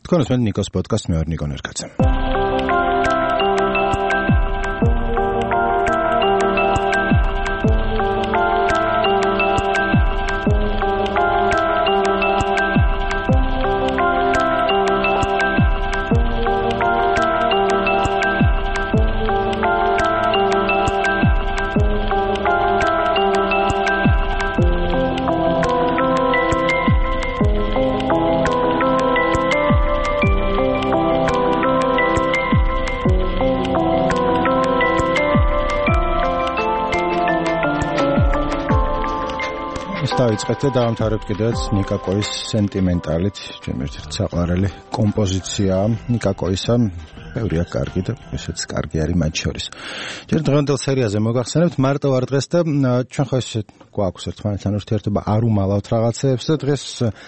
თქვენს მე ნიკოს პოდკასტ მე ვარ ნიკო ნერკაძე. დავიწყეთ და დავამთავრებთ კიდევაც ნიკა კოის სენტიმენტალით, ჩემი ერთ-ერთი საყვარელი კომპოზიცია. ნიკა კოისა ბევრია კარგი და ესეც კარგი არის მათ შორის. ჯერ დღევანდელ სერიაზე მოგახსენებთ, მარტო ვარ დღეს და ჩვენ ხო ესე გვაქვს ერთმანეთთან ურთიერთობა, არ უმალავთ რაღაცეებს და დღეს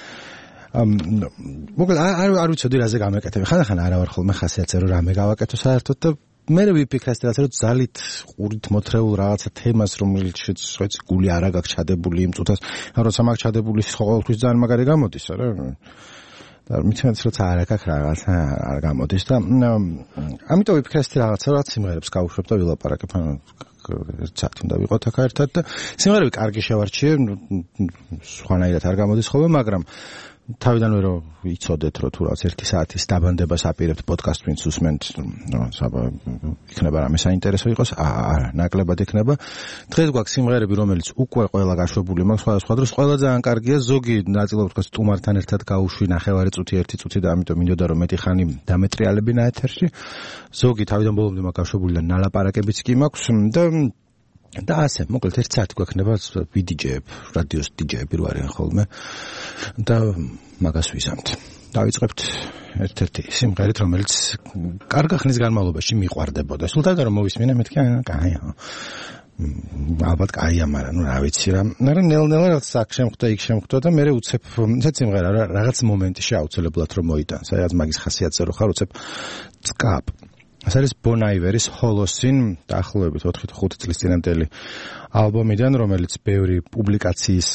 მოკლედ არ ვიცოდი რაზე გამეკეთები. ხანდახან არა ვარ ხოლმე ხასიათზე რომ რამე გავაკეთო საერთოდ და მე ვიფიქრე რაღაც რომ ძალით ყურით მოთრეულ რაღაცა თემას რომელშიც ვიცი გული არა გაქვს ჩადებული იმ წუთას როცა მაგ ჩადებული ის ყოველთვის ძალიან მაგარი გამოდის არა და მithmetes როცა არა გაქვს რაღაცა არ გამოდის და ამიტომ ვიფიქრე ეს რაღაცა რაც სიმღერებს გავუშვებ და ვილაპარაკებ ანუ ცად უნდა ვიყოთ აქ ერთად და სიმღერები კარგი შევარჩიე სხვანაირად არ გამოდის ხოლმე მაგრამ თავიდანვე რომ იცოდეთ რომ თუ რაღაც 1 საათის დაბანდებას აპირებთ პოდკასტ ვინც უსმენთ იქნება რამე საინტერესო იყოს არა ნაკლებად იქნება დღეს გვაქვს სიმღერები რომელიც უკვე ყველა გაშვებული მაქვს სხვადასხვა დროს ყველა ძალიან კარგია ზოგი ნაწილობრივ თქოს სტუმართან ერთად გავუშვი ნახევარი წუთი 1 წუთი და ამიტომ მინდოდა რომ მეტი ხანი დამეტრიალებინა ეთერში ზოგი თავიდან ბოლომდე მაქვს გაშვებული და ნალაპარაკებიც კი მაქვს და ასე, მოკლედ 1 საათი გვექნება ვიდიჯეებ, რადიოს დიჯეები რო არიან ხოლმე და მაგას ვიზამთ. დავიწყებთ ერთ-ერთი სიმღერით, რომელიც კარგი ხნის განმავლობაში მიყვარდებოდა. სულ თავიდან რომ მოვისმინე, მეთქი, კაია. ალბათ კაია, მაგრამ ნუ რა ვიცი რა. მაგრამ ნელ-ნელა რაღაც აქ შემხვდა, იქ შემხვდა და მე უცებ ესეთ სიმღერა რაღაც მომენტში აუცილებლად რომ მოიტანს. აი, რაც მაგის ხასიათზე რო ხარ, უცებ წკაპ. ეს არის Bon Iveris Holocene დაახლოებით 4-5 წლის წინანდელი ალბომიდან, რომელიც ბევრი პუბლიკაციის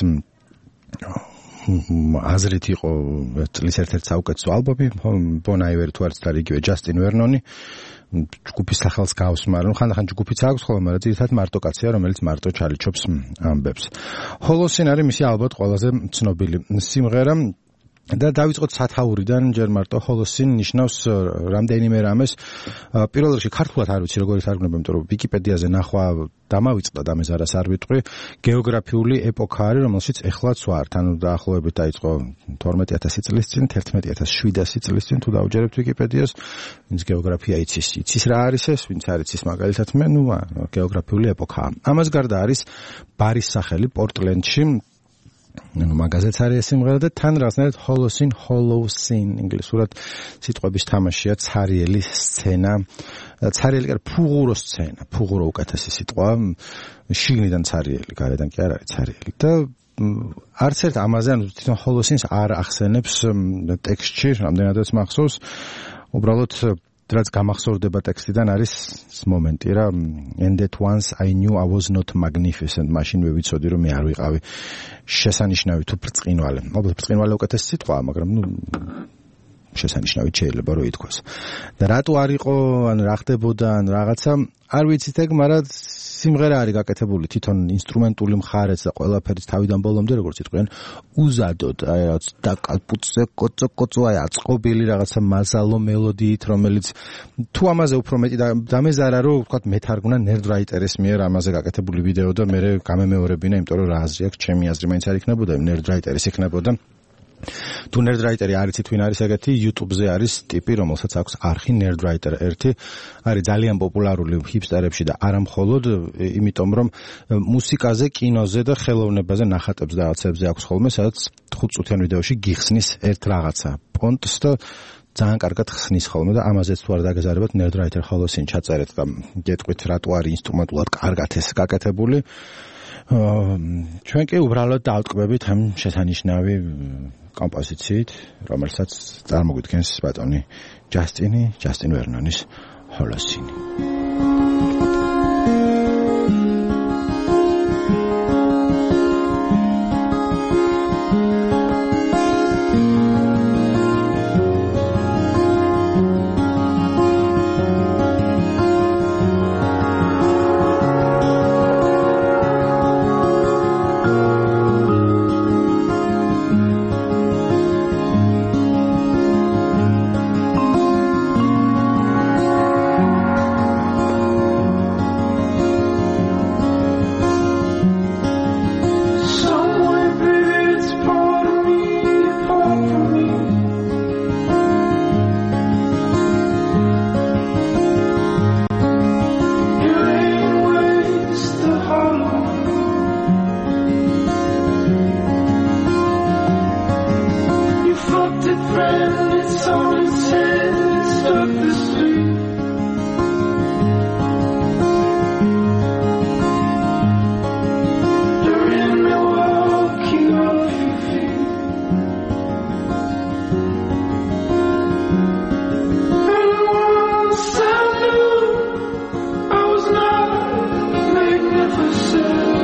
აზრით იყო წლის ერთ-ერთი საუკეთესო ალბომი. Bon Iver თუ არის და იგივე Justin Vernon-ი ჯგუფის სახელს გავს, მაგრამ ხანდახან ჯგუფიც აქვს ხოლმე, მაგრამ ძირითადად მარტო კაცია, რომელიც მარტო ჩალიჩობს ამბებს. Holocene არის მისი ალბათ ყველაზე ცნობილი სიმღერა. და დავიწყოთ სათაურიდან ჯერ მარტო Holocene ნიშნავს რამდენიმე რამეს. პირველ რიგში ქართულად არ ვიცი როგორ ითარგმნება, იმიტომ რომ ვიკიპედიაზე ნახვა დამავიწყდა და მე ზარას არ ვიტყვი. გეოგრაფიული ეპოქა არის, რომელშიც ეხლაც ვართ. ანუ დაახლოებით დაიწყო 12000 წლის წინ, 11700 წლის წინ თუ დავჯერებთ ვიკიპედიას, ვინც გეოგრაფია იცის რა არის ეს, ვინც არ იცის მაგალითად მე, ნუ გეოგრაფიული ეპოქაა. ამას გარდა არის ბარის სახელი პორტლენდში. მაგაზეც არის სიმღერა და თან რაღაცნაირად Holocene ინგლისურად სიტყვების თამაშია ცარიელი სცენა. ცარიელი კი არა, ფუღურო სცენა, ფუღურო უკეთესი სიტყვა. შიგნიდან ცარიელი, გარედან კი არ არის ცარიელი და არც ერთ ამაზე ანუ თვითონ Holocene-ს არ ახსენებს ტექსტში, რამდენადაც მახსოვს. უბრალოდ რაც გამახსოვრდება ტექსტიდან არის მომენტი რა and at once I knew I was not magnificent მაშინ მე ვიცოდი რომ მე არ ვიყავი შესანიშნავი თუ ბრწყინვალე. ალბათ ბრწყინვალე უკეთესი სიტყვაა, მაგრამ ნუ შესანიშნავი შეიძლება რომ ითქვას. და რატო არ იყო, ან რა ხდებოდა, ან რაღაცა არ ვიცით ეგ, მაგრამ სიმღერა არის გაკეთებული თვითონ ინსტრუმენტული მხარეც და ყველაფერიც თავიდან ბოლომდე როგორც იტყვიან უზადოდ, აი რაღაც დაკალპუცე კოცო აი აწყობილი რაღაცა მაზალო მელოდიით, რომელიც თუ ამაზე უფრო მეტი დამეზარა რომ ვთქვათ მეთარგმნა ნერდრაიტერის მიერ ამაზე გაკეთებული ვიდეო და მე გამემეორებინა, იმიტომ რომ რა აზრი აქვს, ჩემი აზრი მაინც არ იქნებოდა, ნერდრაიტერის იქნებოდა. თუ ნერდრაიტერი არ იცით ვინ არის ეგეთი, YouTube-ზე არის ტიპი, რომელსაც აქვს არხი Nerdwriter 1, არის ძალიან პოპულარული ჰიპსტერებში და არა მხოლოდ, იმიტომ რომ მუსიკაზე, კინოზე და ხელოვნებაზე ნახატებს და რაღაცებზე აქვს ხოლმე, სადაც 5 წუთიან ვიდეოში გიხსნის ერთ რაღაცა პონტს და ძალიან კარგად ხსნის ხოლმე და ამაზეც თუ არ დაგეზარებათ Nerdwriter Holocene ჩაწერეთ და გეტყვით რატო არის ინსტრუმენტულად კარგად ეს გაკეთებული. ჩვენ კი უბრალოდ დავტყვებით ამ შესანიშნავი კომპოზიციით, რომელსაც წარმოგვიდგენს ბატონი Justin Vernon-ის Holocene. friend, it's on its head, it's up the street. You're in Milwaukee off your feet. And once I knew I was not magnificent.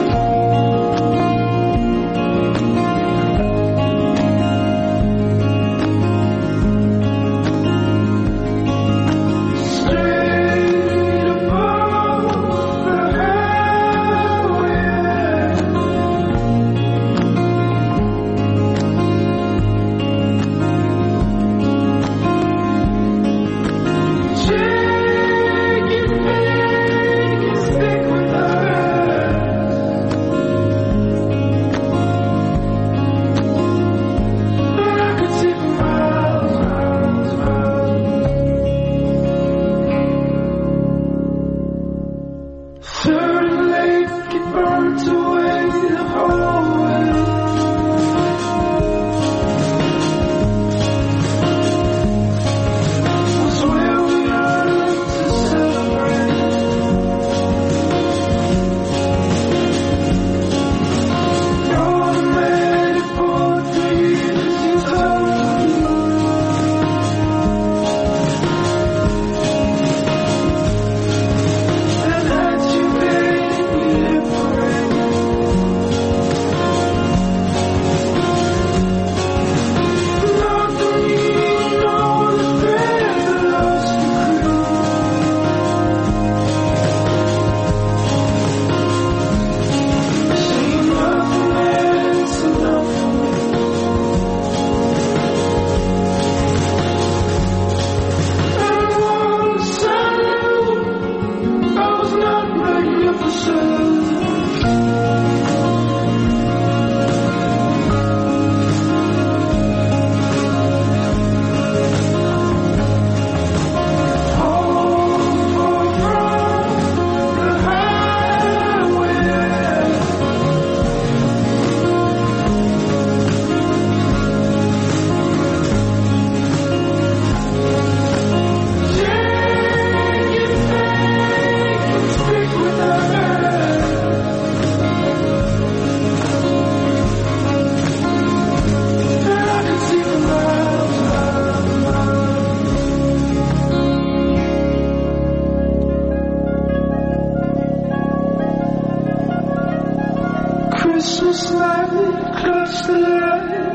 Christmas light, clutch the light,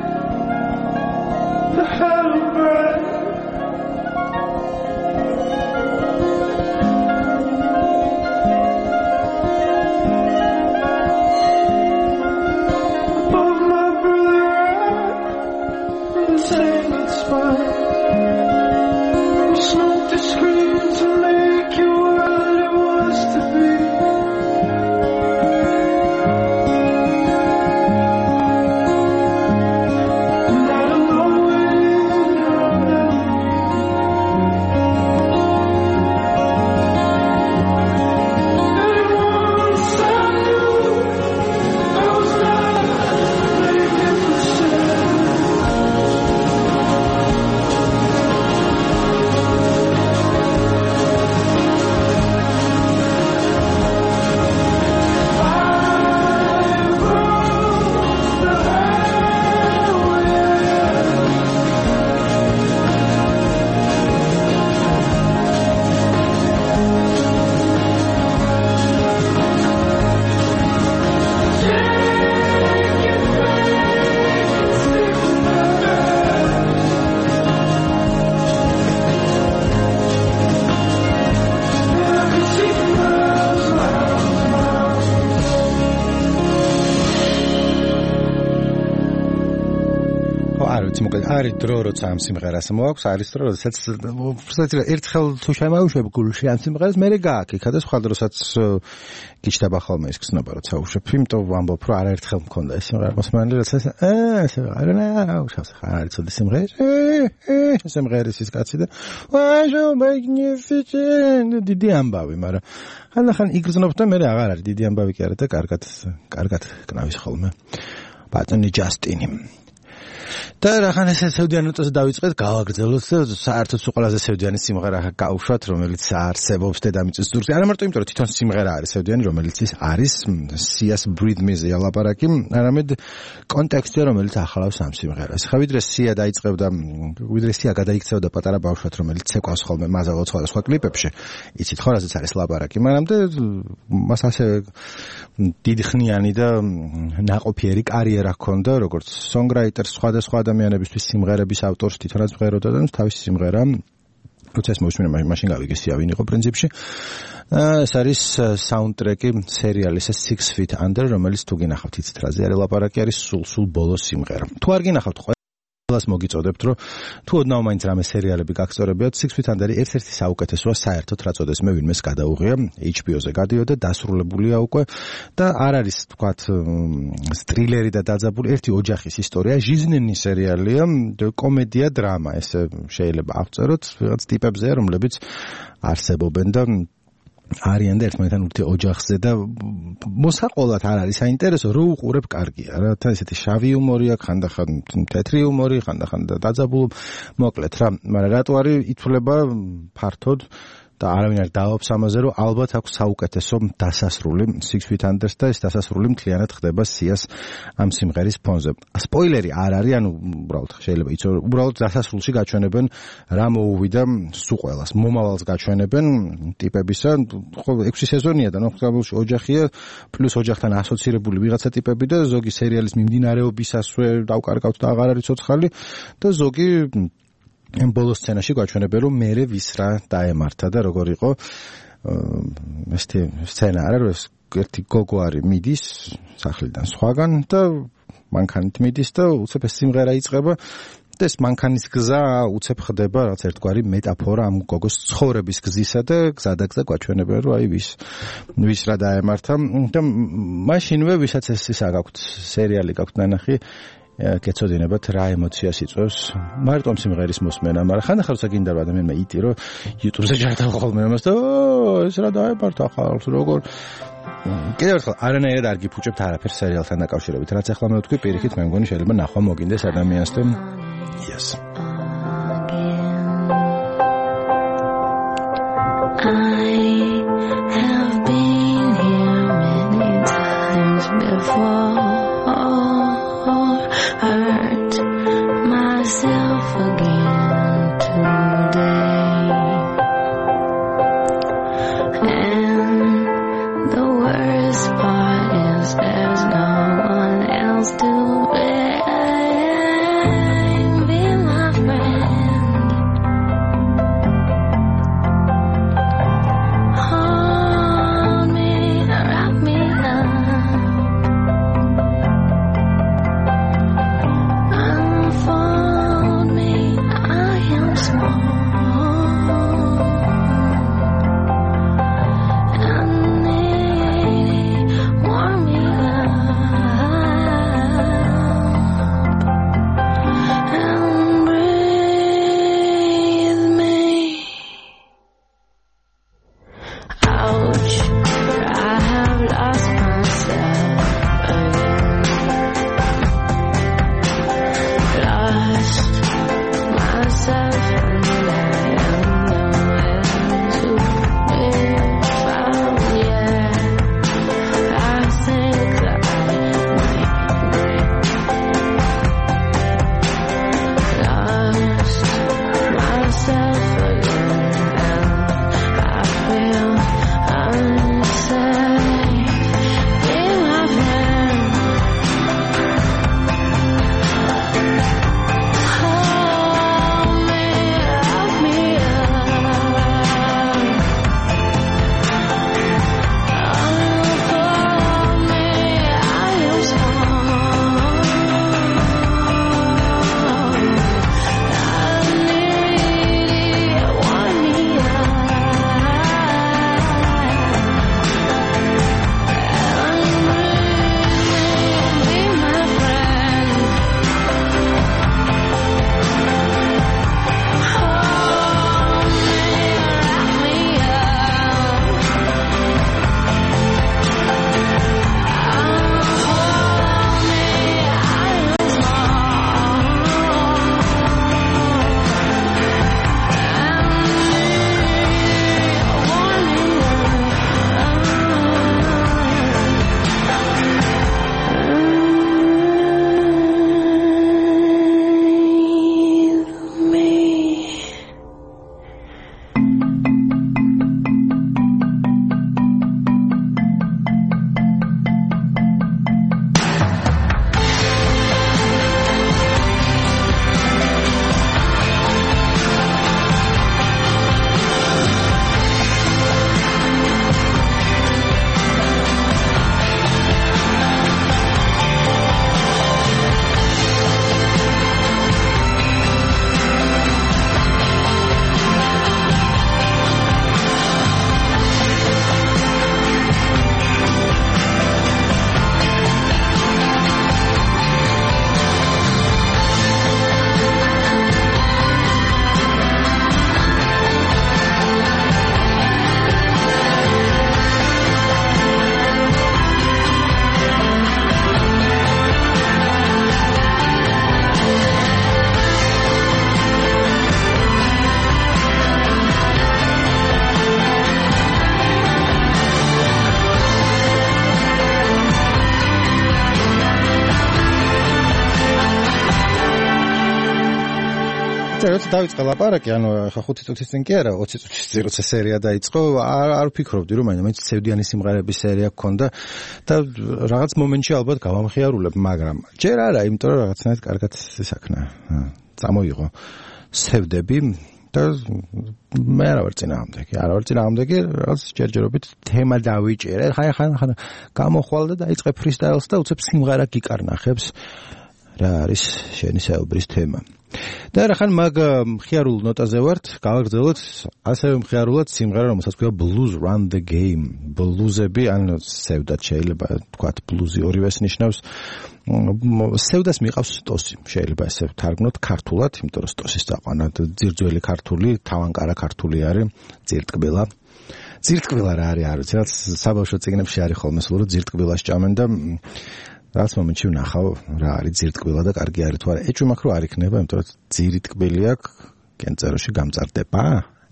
the hollow bright. Above my brother I, in tangled spine. You smoked the screen to make your world it was to be. არის დრო როცა ამ სიმღერას მოაქვს არის დრო როდესაც ერთხელ თუ შემავშვებ გულში ამ სიმღერას მე გააკიქა და სხვა დროსაც გიჩნდება ხოლმე ის გზნობა როცა უშვებ იმიტომ ვამბობ რომ არაერთხელ მქონდა ეს სიმღერა მოსმენელი როცა ეს არა არის ცოტა სიმღერის ის კაცი და ვაჟო მაგნიფიცენტ დიდი ამბავი მაგრამ ხან იგრძნობ და მე აღარ არის დიდი ამბავი კი არა და კარგად კნავის ხოლმე ბატონი ჯასტინი და რახან ეს სევდიანი ნოტაზე დავიწყეთ, გავაგრძელოთ და საერთოდ ყველაზე სევდიანი სიმღერა გავუშვათ, რომელიც არსებობს დედამიწის ზურგზე. არა მარტო იმიტომ, რომ თვითონ სიმღერა არის სევდიანი, რომელიც არის სიას Breathe Me-ზე ალაპარაკი, არამედ კონტექსტია, რომელიც ახლავს ამ სიმღერას. ხა ვიდრე სია დაიწყებდა, ვიდრე სია გადაიქცევდა პატარა ბავშვად, რომელიც ცეკვავს ხოლმე მაზალო სხვა კლიპებში, იცით ხო, რაზეც არის ლაპარაკი, მაგრამ მას ასევე დიდი ხნიანი და ნაყოფიერი კარიერა ჰქონდა, როგორც songwriter, სხვადასხვა ადამიანებისთვის სიმღერების ავტორს, თვითონაც მღეროდა და თავისი სიმღერა როცა ეს მოვისმინე მაშინ გავიგე სია ვინ იყო პრინციპში. ეს არის საუნდტრეკი სერიალის Six Feet Under, რომელიც თუ გინახავთ იცით რაზე არის ლაპარაკი, არის სულ ბოლოს სიმღერა. თუ არ გინახავთ ყველას მოგიწოდებთ, რომ თუ ოდნავ მაინც რამე სერიალები გაგწორებიათ, Six Feet Under ერთ-ერთი საუკეთესოა საერთოდ, რაც ოდესმე ვინმეს გადაუღია, HBO-ზე გადიოდა, დასრულებულია უკვე და არ არის თქვათ სტრილერი და დაძაბული, ერთი ოჯახის ისტორია, ჟიზნენი სერიალია, კომედია, დრამა, ესე შეიძლება აღწეროთ, ვიღაც ტიპებზე, რომლებიც არსებობენ და არიან და ერთმანეთთან ურთი ოჯახზე და მოსაყოლად არ არის საინტერესო, რო უყურებ კარგია რა, თან ესეთი შავი იუმორი აქვს, ხანდახან თეთრი იუმორი, ხანდახან დაძაბულ, მოკლედ რა, მაგრამ რატო არის ითვლება ფართოდ და არავინ არ დააობს ამაზე, რომ ალბათ აქვს საუკეთესო დასასრული Six Feet Under და ეს დასასრული მთლიანად ხდება სიას ამ სიმღერის ფონზე. სპოილერი არ არის, ანუ უბრალოდ შეიძლება იცოდე, უბრალოდ დასასრულში გაჩვენებენ რა მოუვიდა სულ ყველას. მომავალს გაჩვენებენ ტიპებისა, ხო 6 სეზონია და ნახავში ოჯახია, პლუს ოჯახთან ასოცირებული ვიღაცა ტიპები და ზოგი სერიალის მიმდინარეობისასვე დავკარგავთ და აღარ არის ცოცხალი და ზოგი ამ ბოლოს სცენაში გაჩვენებენ, რომ მერე ვის რა დაემართა და როგორ იყო ესეთი სცენა არა, რომ ერთი გოგო არის მიდის სახლიდან სხვაგან და მანქანით მიდის და უცებ ეს სიმღერა იწყება და ეს მანქანის გზა უცებ ხდება რაც ერთგვარი მეტაფორა ამ გოგოს ცხოვრების გზისა და გზადაგზა გაჩვენებენ, რომ აი ვის რა დაემართა და მაშინვე ვისაც ეს გაქვთ სერიალი გაქვთ ნანახი გეცოდინებათ რა ემოციას იწვევს მარტო სიმღერის მოსმენა, მაგრამ ხანდახან როცა გინდა ადამიანმა იტირო YouTube-ზე ჩართავ ხოლმე ამას და ეს რა დაემართა ხალხს როგორ კიდევ ერთხელ არანაირად არ გიფუჭებთ არაფერს სერიალთან დაკავშირებით, რაც ახლა მე ვთქვი, პირიქით მე მგონი შეიძლება ნახვა მოგინდეს ადამიანს და yes. I have been here many times before, hurt myself again today, and the worst part is there's no one else to blame. Be my friend, hold me, wrap me up, unfold me, I am small. როცა დავიწყე ლაპარაკი, ანუ ხა 5 წუთის წინ კი არა, 20 წუთის წინ როცა სერია დაიწყო, არ ვფიქრობდი რომ მაინც სევდიანი სიმღერების სერია გქონდა და რაღაც მომენტში ალბათ გავამხიარულებ, მაგრამ ჯერ არა, იმიტომ რომ რაღაცნაირად კარგად ისაქნა. წამოიღო სევდები და მე არ ვარ წინააღმდეგი, რაღაც ჯერჯერობით თემა დავიჭერე, ხან გამოხვალ და დაიწყე ფრისტაილს და უცებ სიმღერა გიკარნახებს. რა არის შენი საუბრის თემა. და რა ხან მაგ მხიარულ ნოტაზე ვართ, გავაგრძელოთ ასევე მხიარულად სიმღერა, რომელსაც ქვია Blues Run the Game. ბლუზები, ან სევდად შეიძლება თქვათ, ბლუზი ორივეს ნიშნავს. სევდას მიყავს სტოსი, შეიძლება ესე ვთარგმნოთ ქართულად, იმიტომ რომ სტოსის დაყვანა ძირძველი ქართული, თავანკარა ქართული არის, ძირტკბილა. ძირტკბილა რა არის, არ ვიცი, რაც საბავშვო წიგნებში არის ხოლმე სულ რომ ძირტკბილას ჭამენ და რაც მომენტში ვნახავ რა არის ძირტკბილა და კარგი არის თუ არა. ეჭვი მაქვს რომ არ იქნება, იმიტომ რომ ძირტკბილი აქვს კენწეროში გამწარდება.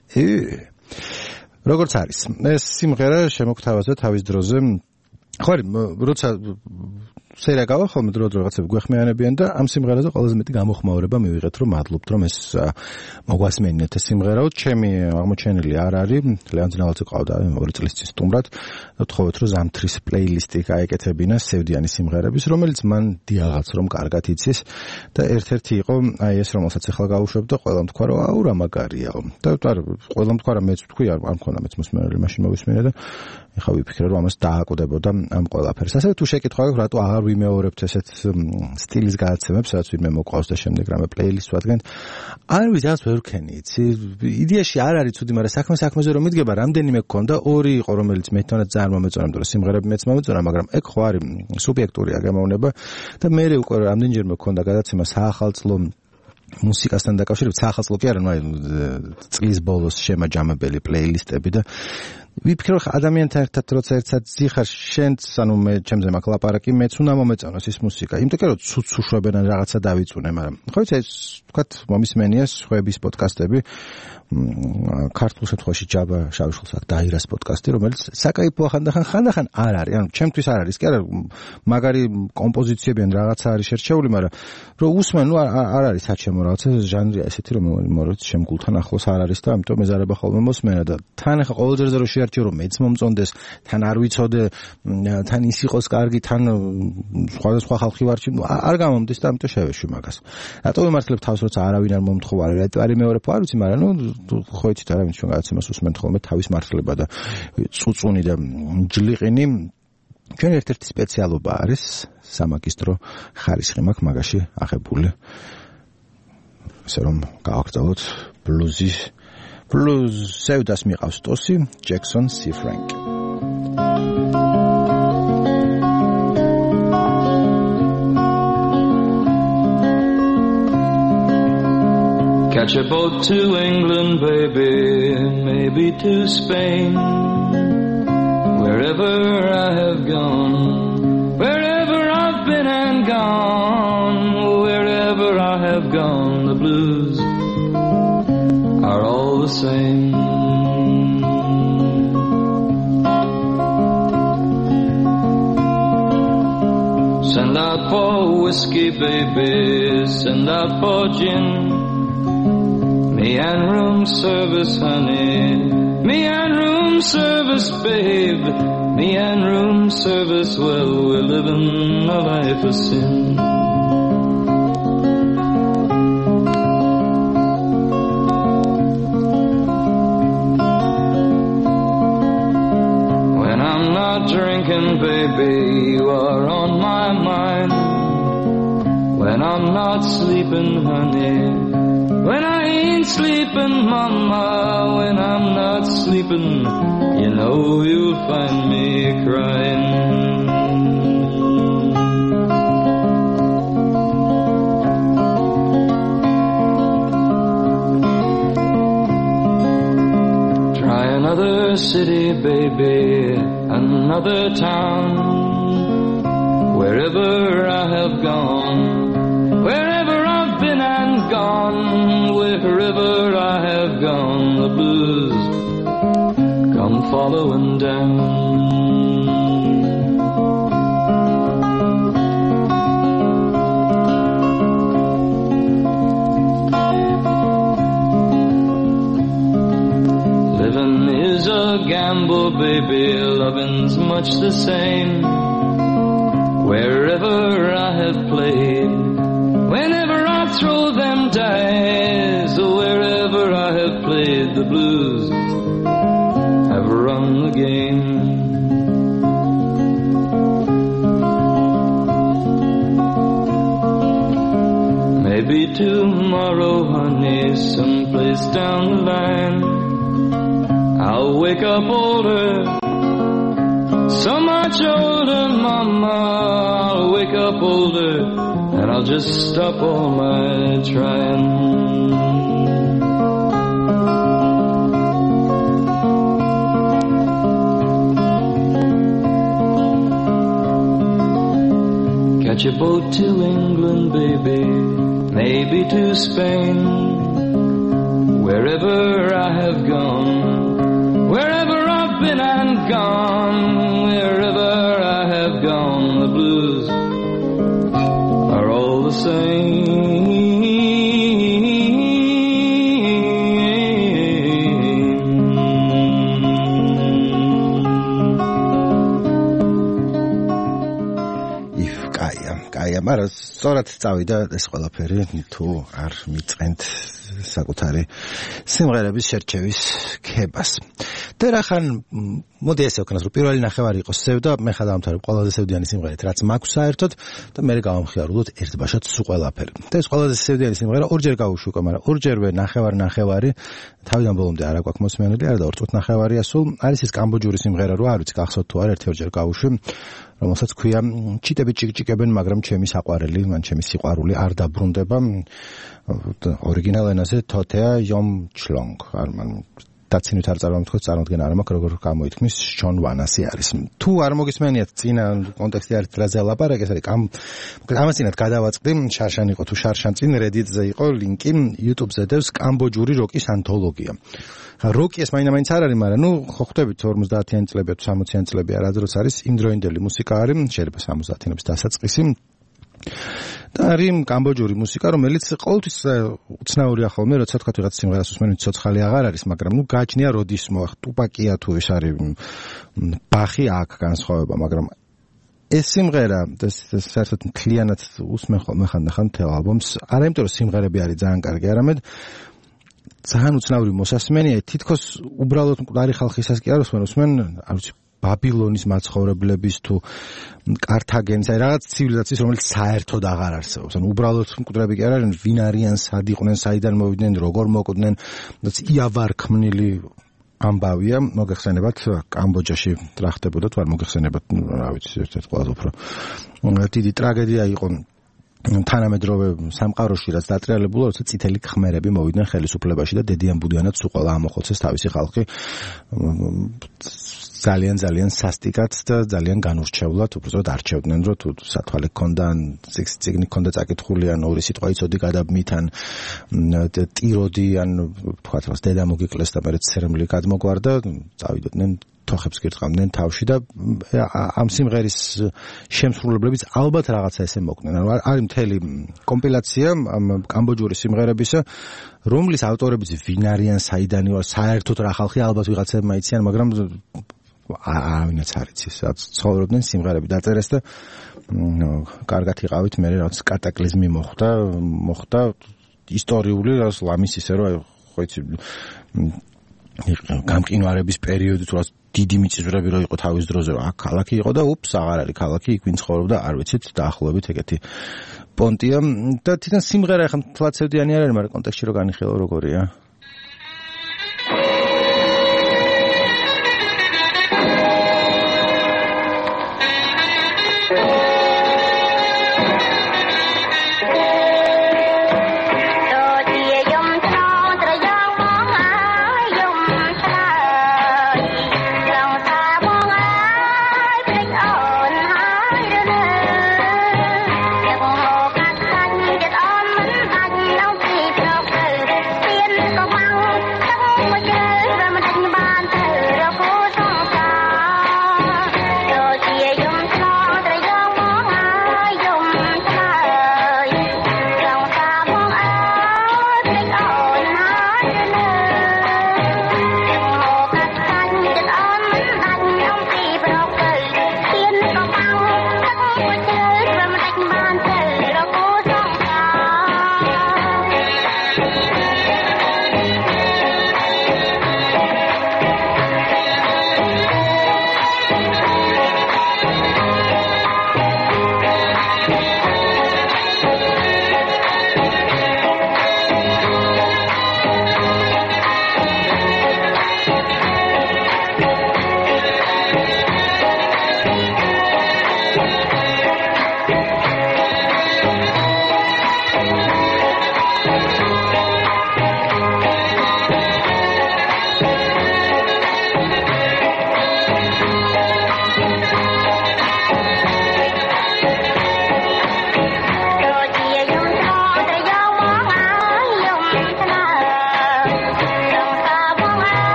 როგორც არის. ეს სიმღერა შემოგთავაზა თავის დროზე. ხო, როცა სერია გავა ხოლმე დრო რაღაცები გვეხმიანებიან და ამ სიმღერაზე ყველაზე მეტი გამოხმაურება მივიღეთ, რომ მადლობთ, რომ ეს მოგვასმენინეთ ეს სიმღერაო. ჩემი აღმოჩენილი არ არის. ლეონ ძნელაძე ყავდა 2 წლის წინ სტუმრად. ვთხოვეთ, რომ ზამთრის პლეილისტი გაეკეთებინა სევდიანი სიმღერების, რომელიც მან დიაღაც რომ კარგად იცის და ერთ-ერთი იყო აი ეს, რომელსაც ახლა გავუშვებ და ყველა თქვა, რომ აუ რა მაგარიაო. და ყველა თქვა, რომ მეც ვთქვი, არ მქონდა მეც მოსმენელი, მაშინ მოვისმენე და ეხლა ვიფიქრე, რომ ამას დააკვდებოდა ამ ყველაფერს. ასევე თუ შეკითხვა აქვს, რატო აღარ ვიმეორებთ ესეთ სტილის გადაცემებს, რაც ვინმე მოყავს და შემდეგ რამე პლეილისტს ვადგენთ. არ ვიცი, რაც ვერ ვქენი, იცი. იდეაში არ არის ცუდი, მაგრამ საქმეზე რომ მიდგება, რამდენიმე გქონდა, 2 იყო, რომელიც მე თვითონაც ძალიან მომეწონა, იმიტომ რომ სიმღერები მეც მომეწონა, მაგრამ ეგ ხო არის სუბიექტურია გამოვნება და მე უკვე რამდენჯერმე გქონდა გადაცემა საახალწლო მუსიკასთან დაკავშირებით, საახალწლო კი არა, ნუ წლის ბოლოს შემაჯამებელი პლეილისტები და ვიფიქრე, რომ ადამიანთან ერთად როცა ერთად ზიხარ შენც, ანუ მე ჩემზე მაქვს ლაპარაკი, მეც უნდა მომეწონოს ის მუსიკა. იმიტომ რომ ცუც უშვებენ ან რაღაცა დავიწუნე, მაგრამ ხო იცი, ეს ვთქვათ, მომისმენია ხვების პოდკასტები, ქართულ შემთხვევაში ჯაბა შავიშხულს აქვს დაირას პოდკასტი, რომელიც საკაიფოა ხანდახან არ არის. ანუ ჩემთვის არ არის, კი არა, მაგარი კომპოზიციები ან რაღაცა არის შერჩეული, მაგრამ რომ უსმენ, ნუ არ არის საჩემო რაღაცა ჟანრია ესეთი, რომ მოროც შემგულთან ახლოს არ არის და ამიტომ ეზარება ხოლმე მოსმენა და თან ახლა ყოველ ჯერზე რომ შეარჩიო რომ მეც მომწონდეს, თან არ ვიცოდე, თან ის იყოს კარგი, თან სხვადასხვა ხალხი ვარჩი, არ გამომდის და ამიტომ შევეშვი მაგას. რატო ვიმართლებ თავს, როცა არავინ არ მომთხოვარი, რატო არის მეორეფო, არ ვიცი, მაგრამ ნუ ხო იცით, არავინ ჩვენ გადაცემას უსმენთ ხოლმე თავის მართლება და წუწუნი და ჯლიყინი. ჩვენ ერთ-ერთი სპეციალობა არის სამაგისტრო ხარისხი მაქვს მაგაში აღებული. ესე რომ გავაგრძელოთ ბლუზ სევდას მიყავს ტოსი, ჯექსონ C. Frank. Catch a boat to England, baby, maybe to Spain. Wherever I have gone, wherever I've been and gone, wherever I have gone, the blues are all the same. Send out for whiskey, baby, send out for gin. Me and room service, honey, me and room service, babe, me and room service, well, we're living a life of sin. When I'm not drinking, baby, you are on my mind. When I'm not sleeping, honey, when I ain't sleeping, mama, when I'm not sleeping, you know you'll find me crying. Try another city, baby, another town. Wherever I have gone, wherever I've been and gone, wherever I have gone, the blues come following down. gamble, baby, loving's much the same. Wherever I have played, whenever I throw them dice, or wherever I have played, the blues have run the game. Maybe tomorrow, honey, someplace down the line, I'll wake up older, so much older, mama. I'll wake up older, and I'll just stop all my trying. Catch a boat to England, baby, maybe to Spain. Wherever I have gone, wherever I've been and gone, wherever I have gone, the blues are all the same. კაია, მაგრამ სწორად წავიდა ეს ყველაფერი თუ არ მიწყენთ საკუთარი სიმღერების შერჩევის ქებას. და რახან მოდი ესე ვქნას, რომ პირველი ნახევარი იყოს სევდა, მე ხადავამთავრებ ყველაზე სევდიანი სიმღერით, რაც მაქვს საერთოდ და მე გავამხიარულოთ ერთბაშად სულ ყველაფერი. და ეს ყველაზე სევდიანი სიმღერა ორჯერ გავუშვიკო, მაგრამ ორჯერვე ნახევარი თავიდან ბოლომდე არ აქვს მოსმენელი, არა და 2 წუთი ნახევარია სულ. არის ეს კამბოჯური სიმღერა, რო არ ვიცი გახსოვთ თუ არა, ერთ-ორჯერ გავუშვი, რომელსაც ქვია ჩიტები ჭიკჭიკებენ, მაგრამ ჩემი საყვარელი, მან ჩემი სიყვარული არ დაბრუნდება. ორიგინალ ენაზე თოთეა იომ ჩლონგ. არ დაცინვით არ წარმოვიდგინოთ, წარმოდგენა არ მაქვს, როგორ გამოითქმის ჯონ ვანასი არის. თუ არ მოგისმენიათ წინა კონტექსტი არის დრაზე ლაპარაკი, ეს არის ამასინად გადავაწყდი, შარშან იყო თუ შარშან წინ Reddit-ზე იყო ლინკი, YouTube-ზე დევს კამბოჯური როკის ანთოლოგია. როკი ეს მაინც არ არის, მაგრამ ხო ხვდებით 50-იან წლები თუ 60-იან წლები არა დროს არის იმდროინდელი მუსიკა არის, შეიძლება 70-იანების დასაწყისი. და არის კამბოჯური მუსიკა, რომელიც ყოველთვის უცნაურია ხოლმე, როცა თქვა ვიღაც სიმღერას უსმენთ, ცოცხალი აღარ არის, მაგრამ გააჩნია როდის მოახ ტუპაკია თუ ეს არის ბახი აქ განსხვავება, მაგრამ ეს სიმღერა საერთოდ მთლიანად უსმენ ხოლმე ხანდახან მთელ ალბომს, არა იმიტომ რომ სიმღერები არის ძალიან კარგი, არამედ ძალიან უცნაური მოსასმენია, თითქოს უბრალოდ მკვდარი ხალხისას კი არ უსმენ, არ ვიცი ბაბილონის მაცხოვრებლების თუ კართაგენის, აი რაღაც ცივილიზაციის, რომელიც საერთოდ აღარ არსებობს. ანუ უბრალოდ მკვდრები კი არ არიან, ვინ არიან, სად იყვნენ, საიდან მოვიდნენ, როგორ მოკვდნენ, იავარქმნილი ამბავია. მოგეხსენებათ კამბოჯაში რა ხდებოდა, თუ არ მოგეხსენებათ, რა ვიცი, ერთ-ერთი ყველაზე უფრო დიდი ტრაგედია იყო თანამედროვე სამყაროში, რაც დატრიალებულა, როცა წითელი ქმერები მოვიდნენ ხელისუფლებაში და დედიან ბუდიანად სულ ყველა ამოხოცეს თავისი ხალხი ძალიან სასტიკად და ძალიან განურჩევლად, უბრალოდ არჩევდნენ, რომ თუ სათვალე ქონდა, ციგნი ქონდა წაკითხული, ან ორი სიტყვა იცოდი გადაბმით, ან ტიროდი, ან თქვათ რა, დედა მოგიკლეს და მერე ცერემლი გადმოგვარდა, წავიდოდნენ თოხებს გირწყამდნენ თავში და ამ სიმღერის შემსრულებლებიც ალბათ რაღაცა ესე მოკვდნენ. ანუ არის მთელი კომპილაცია ამ კამბოჯური სიმღერებისა, რომლის ავტორებიც ვინ არიან, საიდანი ვარ, საერთოდ რა ხალხი, ალბათ ვიღაცებმა იციან, მაგრამ არავინაც არ იცის, რაც ცხოვრობდნენ სიმღერები დაწერეს და კარგად იყავით, მე რაღაც კატაკლიზმი მოხდა ისტორიული, რაღაც ლამის ისე რომ ხო იცი გამყინვარების პერიოდი თუ რაღაც დიდი მიწისძვრები რო იყო თავის დროზე, რომ აქ ქალაქი იყო და უპს აღარ არის ქალაქი, იქ ვინ ცხოვრობდა, არ ვიცით, დაახლოებით ეგეთი პონტია და თვითონ სიმღერა ახლა თლაცევდიანი არ არის, მაგრამ კონტექსტში რო განიხილო როგორია. Hãy subscribe cho kênh Ghiền Mì Gõ để không bỏ lỡ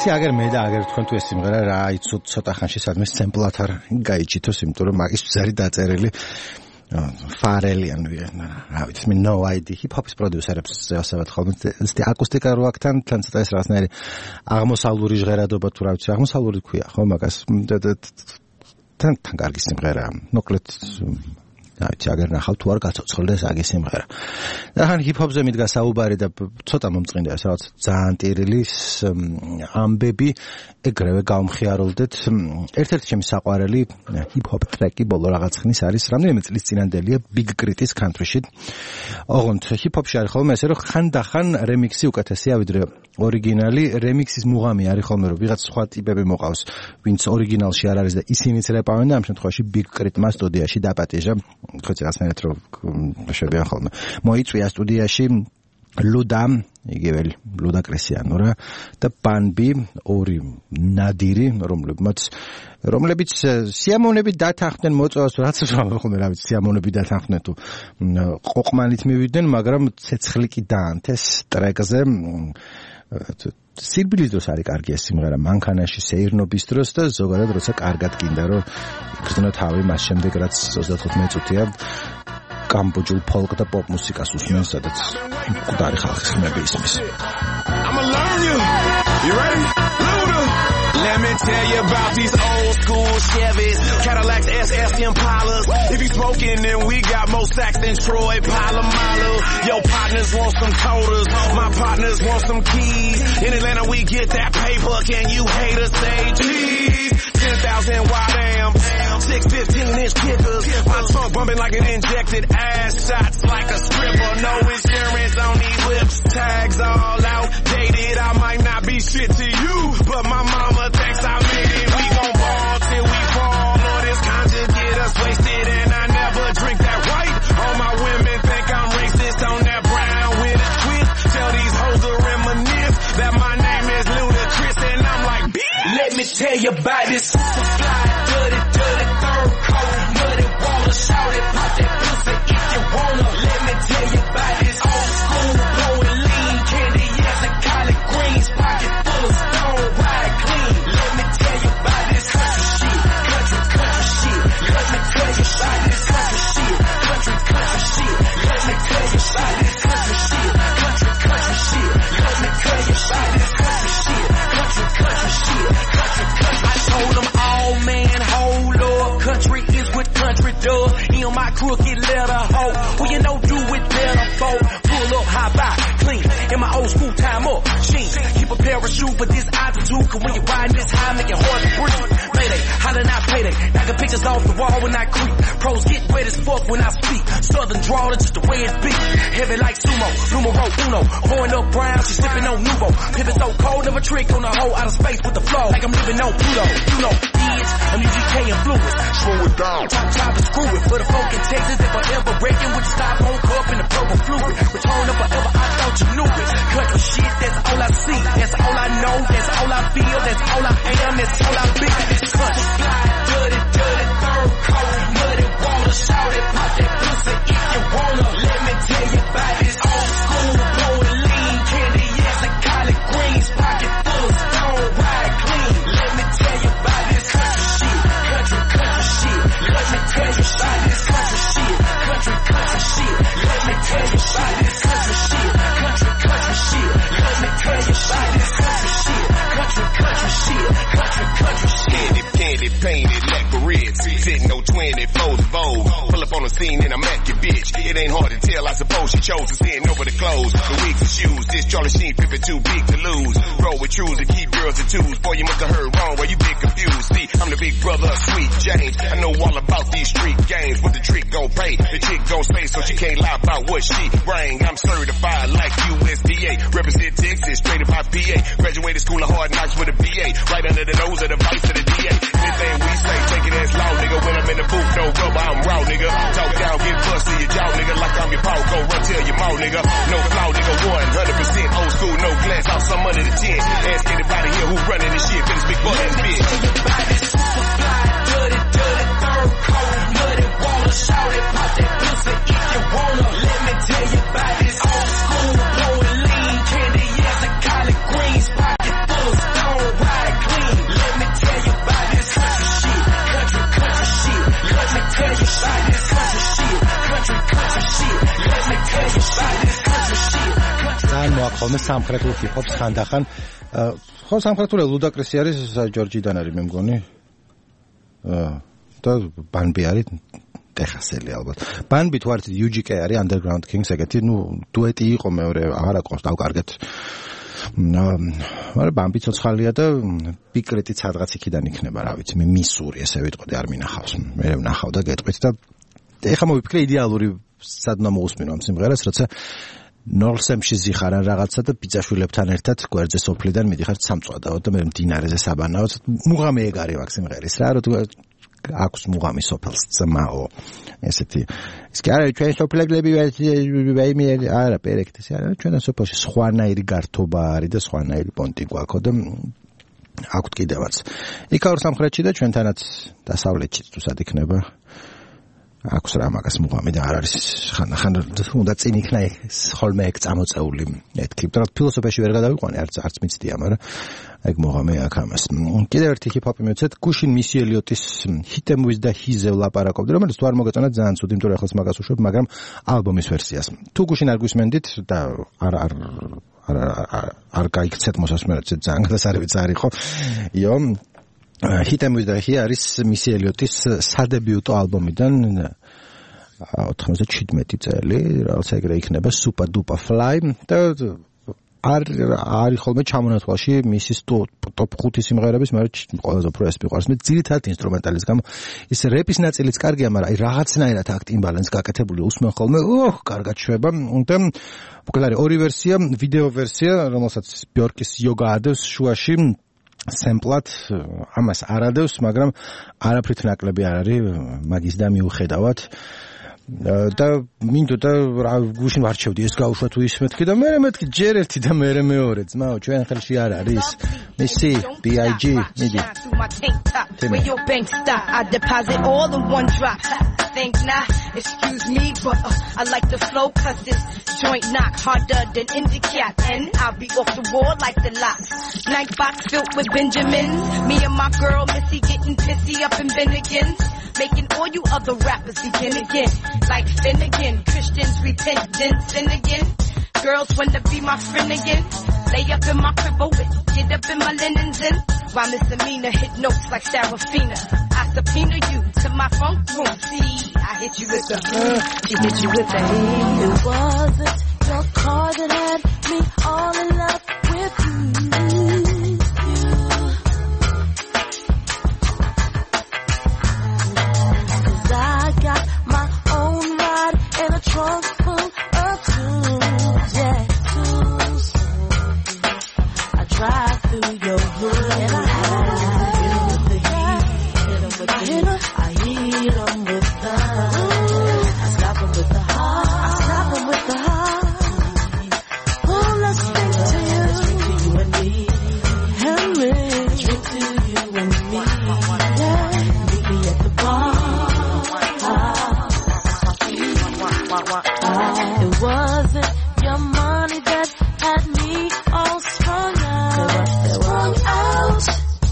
იცი აგერ მე და აგერ თქვენ თუ ეს სიმღერა რა იცით ცოტა ხანში სადმე სემპლად არ გაიჭითოს, იმიტომ რომ მაგის ბზარი დაწერილი ფარელიანი რა ვიცი მე no idea hip-hop-ის პროდიუსერებს ასევათ ხოლმე ეს აკუსტიკა რო აქთან თან ცოტა ეს რაღაცნაირი აღმოსავლური ჟღერადობა თუ რა ვიცი აღმოსავლური ქვია ხო მაგას თან კარგი სიმღერაა მოკლედ რა ვიცი აგერ ნახავ თუ არ გაცოცხლდეს აგის სიმღერა და ხან ჰიპ-ჰოპზე მიდგა საუბარი და ცოტა მომწყინდა ეს რაღაც ძალიან ტირილის ამბები ეგრევე გავმხიარულდეთ ერთ-ერთი ჩემი საყვარელი ჰიპ-ჰოპ ტრეკი ბოლო რაღაც ხნის არის რამდენიმე წლის წინანდელია Big Crit-ის country-ში ოღონდ ჰიპ-ჰოპში არის ხოლმე ესე რომ ხანდახან რემიქსი უკეთესია ვიდრე ორიგინალი რემიქსის მუღამი არის ხოლმე რომ ვიღაც სხვა ტიპები მოყავს ვინც ორიგინალში არ არის და ისინიც რეპავენ და ამ შემთხვევაში Big Crit-მა სტუდიაში დაპატიჟა ხოც რაღაცნაირად რომ შევიან ხოლმე მოიწვია სტუდიაში ლუდა იგივე ლუდა კრესიანო რა და ბანბი ორი ნადირი რომლებიც სიამოვნებით დათანხმდნენ მოწვევას რაც ხოლმე რა ვიცი სიამოვნებით დათანხმდნენ თუ ყოყმანით მივიდნენ მაგრამ ცეცხლი კი დაანთეს ტრეკზე სირბილის დროს არის კარგი ეს სიმღერა მანქანაში სეირნობის დროს და ზოგადად როცა კარგად გინდა რომ იგრძნო თავი მას შემდეგ რაც 35 წუთია კამბოჯულ ფოლკ და პოპ მუსიკას უსმენ სადაც მკვდარი ხალხის ხმები ისმის I'ma learn you. You ready? Luda. Let me tell you about these old school Chevys, Cadillacs, SS Impalas. If you smoking, then we got more stacks than Troy Polamalu. Your partners want some coders, my partners want some keys. In Atlanta, we get that paper. Can you haters say cheese? 10,000 watt amps, 6 15-inch kickers. My trunk bumping like an injected ass shots like a stripper. No insurance on these whips, tags all outdated. I might not be shit to you, but my mama thinks I made it. We gon' ball till we fall. Lord, this conjure get us wasted, and I never drink that white. All my women think I'm racist on that brown with a twist. Tell these hoes to reminisce that my name is Ludacris, and I'm like, bitch. Let me tell you about this super fly, dirty, third coat, muddy water, shout it, pop that pussy if you wanna. Let me tell you about this old school, blowing lean, candy, yes, and collard greens, pocket full of stone, ride clean. Let me tell you about this country shit, country shit. Let me tell you about this country shit, country shit. Let me tell you about this country shit, country shit. Let me tell you about this country shit, country shit. I told them all, man, hold up, country is what country does. In my crooked letter, ho, well you know do it better, folk. Pull up, high by, clean, in my old school time up, sheen. Keep a parachute for this altitude, cause when you're riding this high, make it hard to breathe. Mayday, hollering out payday, knocking pictures off the wall when I creep. Pros get wet as fuck when I speak. Southern drawl, it's just the way it be. Heavy like sumo, numero uno. Pouring up brown, she sipping on Nuvo. Pivot so cold, never trick on the hoe out of space with the flow. Like I'm living on Pluto, you know, bitch, I'm UGK influence. Slow it down, top and screw it. For the folk in Texas, if I ever breaking with the styrofoam cup and the purple fluid. Return up forever, I thought you knew it. Country shit, that's all I see. That's all I know, that's all I feel. That's all I am, that's all I be. This country fly, dirty, third coat, muddy water, shout it, pop that pussy if you wanna. Let me tell you about this old school, blowing lean, candy, yes, and collard greens, pocket full of stone, ride clean. Let me tell you about this country shit, country shit. Let me tell you about this country shit, country shit. Let me tell you about this country shit, country shit. Let me tell you about this country shit, country shit. Candy painted like a red, sitting on 24 the bowl. Pull up on the scene and I'm at your bitch. It ain't hard to tell, I suppose she chose to send over the clothes, the wigs and shoes. This Charlie Sheen pimpin' too big to lose. Roll with trues and keep girls in twos. Boy, you must have heard wrong, where you been confused. See, I'm the big brother of Sweet James. I know all about these street games. What the trick gon' pay, the chick gon' say, so she can't lie about what she bring. I'm certified like USDA. Represent Texas, straight up my PA. Graduated school of hard knocks with a BA. Right under the nose of the vice of the DA. Anything we say, take it as law, nigga. When I'm in the booth, no rubber, I'm raw, nigga. Talk down, get bust to your jaw, nigga. Like I'm your paw, go run, tell your mouth, nigga. No flaw, nigga, 100% old school, no glass, out some under the 10. Ask anybody here who running this shit, but it's big butt and bitch. Everybody super fly, dirty, third coat, muddy water, shout it, pop that pussy if you wanna. Let me tell you about this old school, blowing lean, candy, yes, and collard greens, pocket full of stone. tell you about this country shit. Country shit. Let me tell you about this country shit. ძალიან მოახალმე სამხრეთულ ჰიპ-ჰოპს ხანდახან. ხო, სამხრეთული ლუდაკრისი არის ჯორჯიდან არის მე მგონი. და ბანბი არის ტეხასელი ალბათ. ბანბი თუ არის UGK არის Underground Kings ეგეთი, დუეტი იყო მეორე, აღარ აკვავს დავკარგეთ. მაგრამ ბანბი ცოცხალია და პიკრეტიც სადღაც იქიდან იქნება, რა ვიცი, მე მისური ესე ვიტყოდი არ მინახავს. მე ვნახავ და გეტყვით და ეხლა მოვიფიქრე იდეალური სადნა მოусმინო ამ სიმღერას, როცა ნოლსემში ზიხარ ან რაღაცა და ბიძაშვილებთან ერთად გვერდზე სოფლიდან მიდიხარ სამწვადაოდ და მე მდინარეზე საბანაოდ. მუღამი ეგ არის მაგ სიმღერის რა, რომ აქვს მუღამი სოფელს ძმაო. ესეთი ის კი არა ჩვენ სოფლები ვეიმი არა პერექტის არა ჩვენ სოფელში სხვანაირი გართობა არის და სხვანაირი პონტი გვაქვს და აქვთ კიდევაც. იქაურ სამხრეთში და ჩვენთანაც დასავლეთში თუ სად იქნება აქვს რა მაგას მუღამი და არ არის ხან უნდა წინ იქნა ხოლმე ეგ წამოწეული მეთქი. და ფილოსოფიაში ვერ გადავიყვანე არც მიცდია, მაგრამ ეგ მუღამი აქ ამას. კიდევ ერთი ჰიპ-ჰოპი მივცეთ, გუშინ მისი ელიოტის ჰიტემუის და ჰიზევ ლაპარაკობდი, რომელიც თუ არ მოგეწონა ძალიან ცუდი, იმიტომ რომ ახლაც მაგას უშვებ, მაგრამ ალბომის ვერსიას. თუ გუშინ არ გვისმენდით და არ გაიქცეთ მოსასმენად ძალიან გადასარევი ძარი ხო? იო ჰიტემუის და ჰი არის მისი ელიოტის სადებიუტო ალბომიდან 97 წელი, რაც ეგრე იქნება Super Duper Fly და არის ხოლმე ჩამონათვალში მისი top 5 სიმღერების, მაგრამ ყველაზე უფრო ეს მიყვარს. მე ძირითადად ინსტრუმენტალის გამო ის რეპის ნაწილიც კარგია, მაგრამ აი რაღაცნაირად აქ იმბალანს გაკეთებული უსმენ ხოლმე, კარგად შვება. და მოკლედ არის ორი ვერსია, ვიდეო ვერსია, რომელსაც ბიორკის იოგა ადევს შუაში სემპლად, ამას არ ადევს, მაგრამ არაფრით ნაკლები არ არის მაგის და მიუხედავად. და მინდოდა რა გუშინ ვარჩევდი ეს გაუშვა თუ ის მეთქი და მე მეთქი ჯერ ერთი და მე მეორე ძმაო ჩვენ ხელში არ არის მისი BIG მიდი Where your bank stop, I deposit all in one drop. Think not, excuse me, but I like the flow cause this joint knock harder than Indicat. And I'll be off the wall like the locks. Night box filled with Benjamins. Me and my girl Missy getting pissy up in Bennigan's. Making all you other rappers begin again. Like Finnegan, Christians repent, then sin again. Girls wanna be my friend again. Lay up in my crib with, get up in my linens in. While Miss Amina hit notes like Serafina. I subpoena you to my funk room. See, I hit you with the she hit you with the heat. It wasn't your car that had me all in love with you. Cause I got my own ride and a trunk full of tunes. Yeah, tunes. I drive through your hood and I hit 'em with the I stop 'em with the heart. I stop 'em with the heart. Oh, let's drink to you and me. Henry, drink to you and me. Yeah, meet me at the bar. It wasn't your money that had me all strung out. Strung out.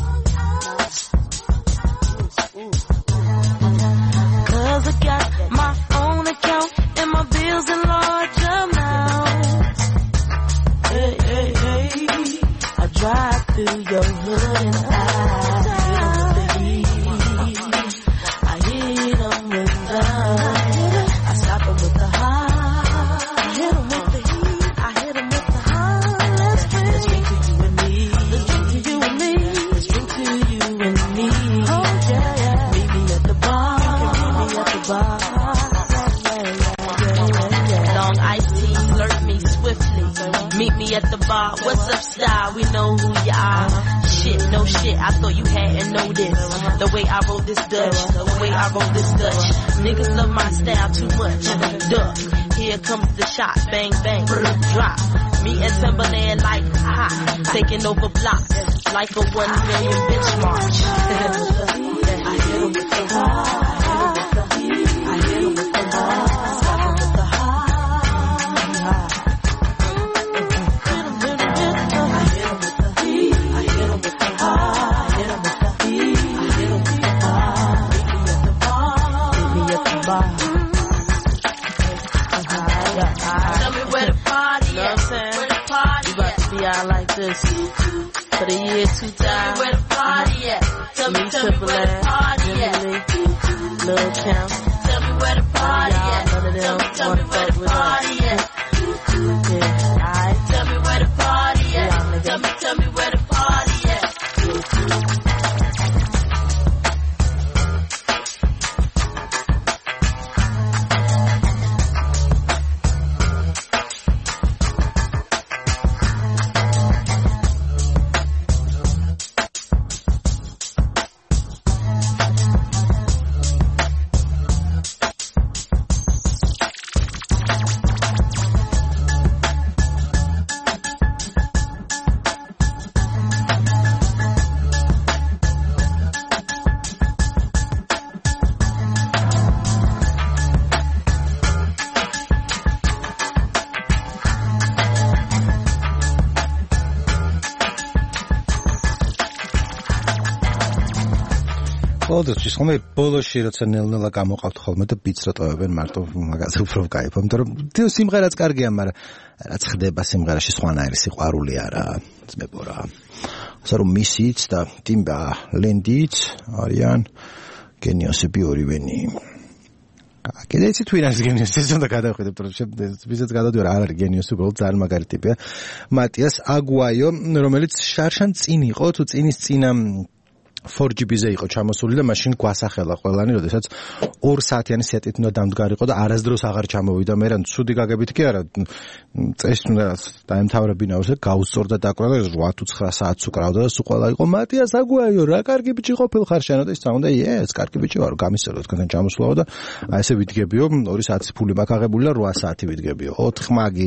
Cause I got my own account and my bills in large amounts. Hey, hey, hey. I drive through your hood and I hit 'em with the I stop 'em with the heart. I hit 'em with the heat. I hit 'em with the heart. Let's drink to you and me. Let's drink to you and me. Let's drink to you and me. Oh yeah, yeah. Meet me at the bar. Long iced tea, flirt me swiftly. Meet me at the bar. What's up, style? We know who you are. Shit, no shit. I thought you hadn't noticed the way I roll this Dutch. The way I roll this Dutch. Niggas love my style too much. Duck. Here comes the shot. Bang bang. Drop. Me and Timberland like hot. Taking over blocks like a 1 million benchmark. I hit 'em with the heart. bar. Tell me where the party at. Where the party at? We about to be out like this for the year 2000. Tell me where the party at. Tell me where the party at. Lil' Kim. Tell me where the party at. None of them tell me where the party at. Yeah, alright. Tell me where the party at. Tell me where the party at. ყოველთვის ხომ ბოლოში როცა ნელ-ნელა გამოყავთ ხოლმე და ბიტს რო ტოვებენ მარტო მაგაზე უფრო ვკაიფობ, იმიტომ რომ თო სიმღერაც კარგია, მაგრამ რაც ხდება სიმღერაში სხვანაირი სიყვარული არა, ძმებო რა. ასე რომ მისიც და ტიმბა ლენდიც არიან გენიოსები ორივენი. კიდე იცით ვინ არის გენიოსი? ეს უნდა გადავხედებთ, რომ ვისაც გადავდივარ, არ არის გენიოსი, უბრალოდ ძალიან მაგარი ტიპია. მატიას აგუაიო, რომელიც შარშან წინ იყო, თუ წინის წინა 4GB-ზე იყო ჩამოსული და მაშინ გვასახელა ყველანი, როდესაც 2 საათიანი სეტით უნდა დამდგარიყო და არასდროს აღარ ჩამოვიდა. მე რან ცუდი გაგებით კი არა, წესს უნდა დაემთავრებინაოს და გაუსწორდა დაკვრა და 8 თუ 9 საათს უკრავდა და სულ ყველა იყო მატიას აგუაიო, რა კარგი ბიჭი ყოფილ ხარ შენ და ის წამოდა, ეს კარგი ბიჭი ვარო, გამისცემო თქვენთან ჩამოსვლაო და აი ესე ვიდგებიო, 2 საათის ფული მაქაღებული და 8 საათი ვიდგებიო. 4 მაგი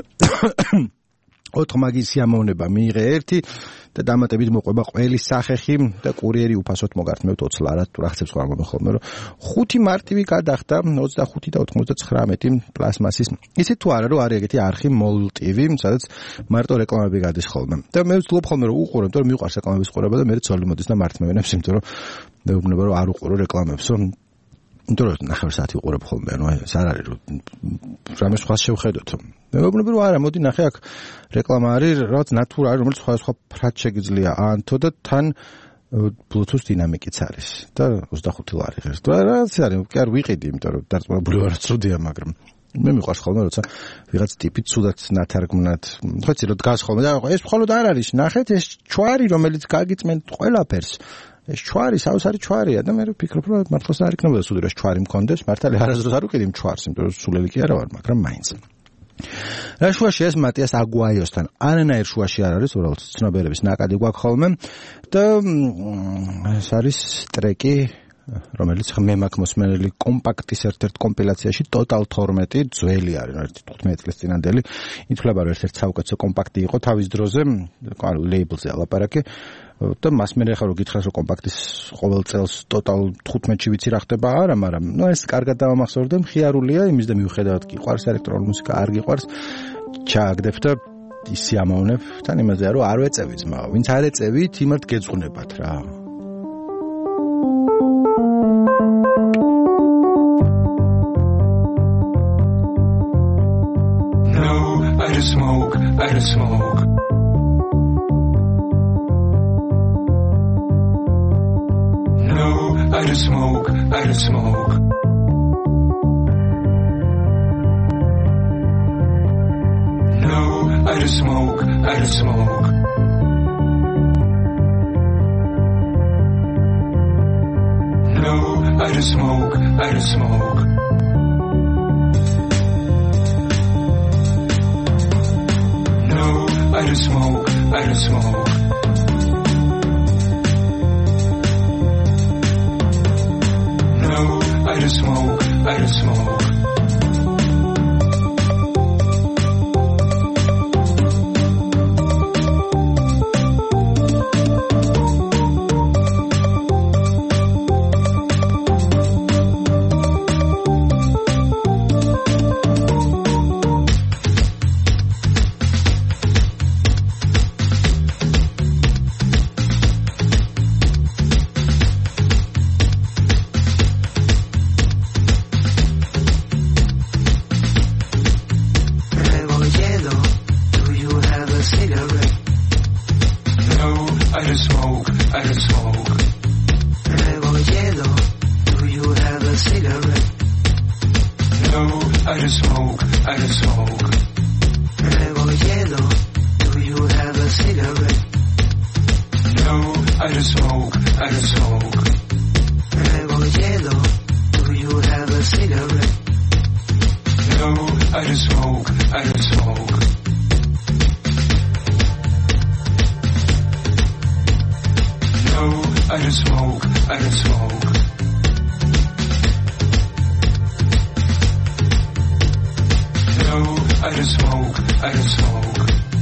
4 მაგის სიამოვნება მიიღე 1 და დამატებით მოყვება ყველის სახეხი და კურიერი უფასოდ მოგართმევთ 20 ლარად თუ რაღაცებს ხო ამბობენ ხოლმე, რომ 5 მარტივი გადახდა 25 და 99 პლასმასის. ისე თუ არა, რომ არის ეგეთი არხი მოლტივი, სადაც მარტო რეკლამები გადის ხოლმე. და მე ვცდილობ ხოლმე რომ უყურებ, იმიტომ რომ მიყვარს რეკლამების ყურება და მე ძოლი მოდის და მართმევენებს, იმიტომ რომ მეუბნება რომ არ უყურო რეკლამებსო. იმიტომ რომ ნახევარ საათი უყურებ ხოლმე, ანუ ეს არ არის რომ რამე სხვა შევხედოთ. მეუბნები რომ არა, მოდი ნახე აქ რეკლამა არის, რაღაც ნატურა არის, რომელიც სხვა ფრად შეგიძლია აანთო და თან Bluetooth დინამიკიც არის და 25 ლარი ღირს. და რაც არის, კი არ ვიყიდი, იმიტომ რომ დარწმუნებული ვარ, ცუდია, მაგრამ მე მიყვარს ხოლმე, როცა ვიღაც ტიპი ცუდად ნათარგმნად, ხოიცი რომ დგას ხოლმე და ეს მხოლოდ არ არის, ნახეთ ეს ჩვარი, რომელიც გაგიწმენთ ყველაფერს. ეს ჩვარი, საოცარი ჩვარია და მე ვფიქრობ, რომ მართლაც არ იქნებოდა სულ ეს ჩვარი მქონდეს, მართალი არასდროს არ ვიყიდი ჩვარს, იმიტომ რომ სულელი კი არა ვარ, მაგრამ მაინც. რა შუაში ეს მატიას აგუაიოსთან არანაირ შუაში არ არის, უბრალოდ ცნობიერების ნაკადი გვაქვს ხოლმე და ეს არის ტრეკი, რომელიც მე მაქვს მოსმენელი კომპაქტის ერთ-ერთ კომპილაციაში Total 12 ძველი არის, 15 წლის წინანდელი. ითვლება რომ ერთ-ერთი საუკეთესო კომპაქტი იყო თავის დროზე, ანუ ლეიბლზე ალაპარაკი. და მას მე ხარ რომ გითხრას რომ კომპაქტის ყოველ წელს Total 15-ში ვიცი რა ხდება არა, მაგრამ ნუ ეს კარგად დავამახსოვრე და მხიარულია იმის და მიუხედავად კი ყვარს ელექტრონული მუსიკა, არ გიყვარს, ჩააგდებ და ისიამოვნებ თან იმაზე რომ არ ვეწევი ძმა, ვინც არ ეწევით, იმათ გეძღვნებათ რა. No, I don't smoke, I don't smoke. No, I don't smoke, I don't smoke. No, I don't smoke, I don't smoke. No, I don't smoke, I don't smoke. No, I don't smoke, I don't smoke. No, I don't smoke, I don't smoke. cigarette? No, I don't smoke, I don't smoke. Rebollero, do you have a cigarette? No, I don't smoke, I don't smoke. Rebollero, do you have a cigarette? No, I don't smoke, I don't smoke. No, I don't smoke, I don't smoke. No, I don't smoke, I don't smoke.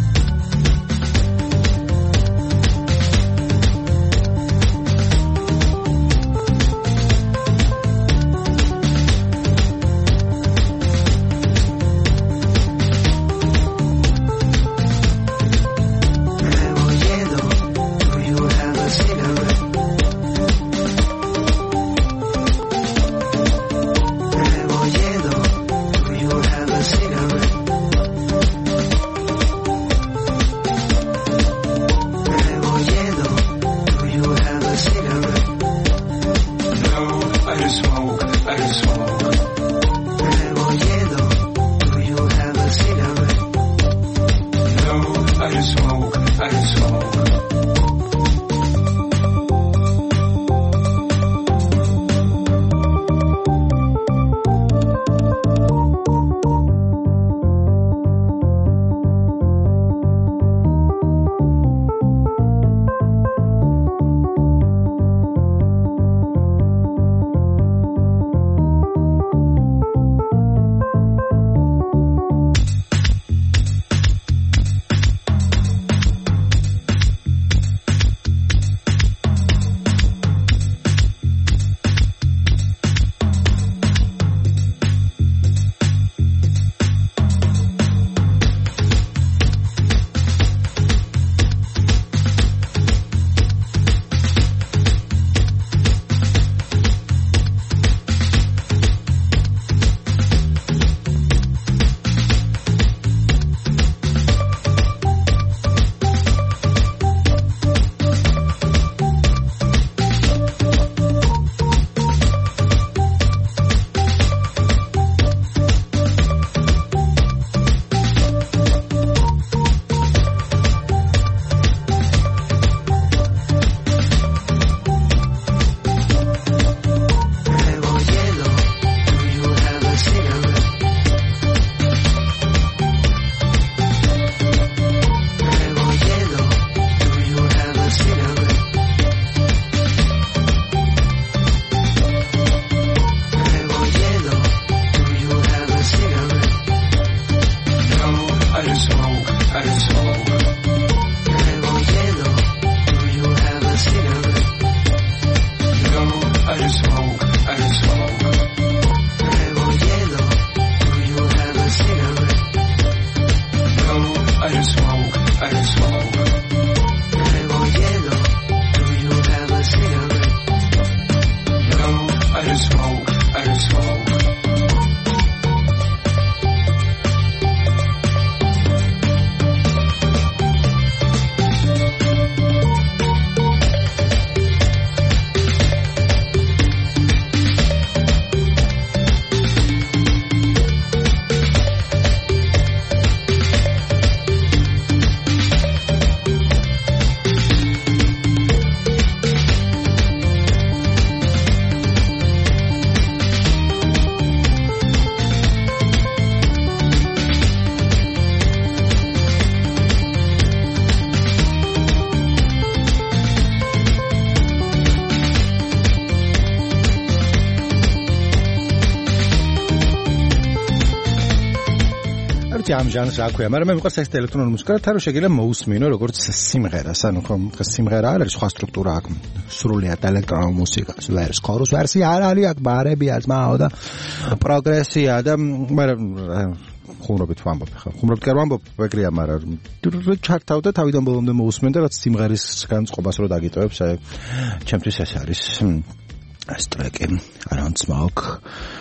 ამ ჟანრს რა ქვია, მაგრამ მე მიყვარს ეს ელექტრონული მუსიკა, თან შეგიძლია მოусმინო როგორც სიმღერას, ანუ ხომ სიმღერა არ არის, სხვა სტრუქტურა აქვს. სრულიად ელექტრონული მუსიკას ვერს, ქორუს ვერსია არ არის, აქ ბარებია, ძმაო და პროგრესია და მაგრამ ხუმრობით ვამბობ ხა. ხუმრობით კი ვამბობ, ეგრეა, მაგრამ ჩართავდა თავიდან ბოლომდე მოусმენ და რაც სიმღერის განწყობას რო დაგიტოვებს, ჩემთვის ეს არის ეს ტრეკი I don't smoke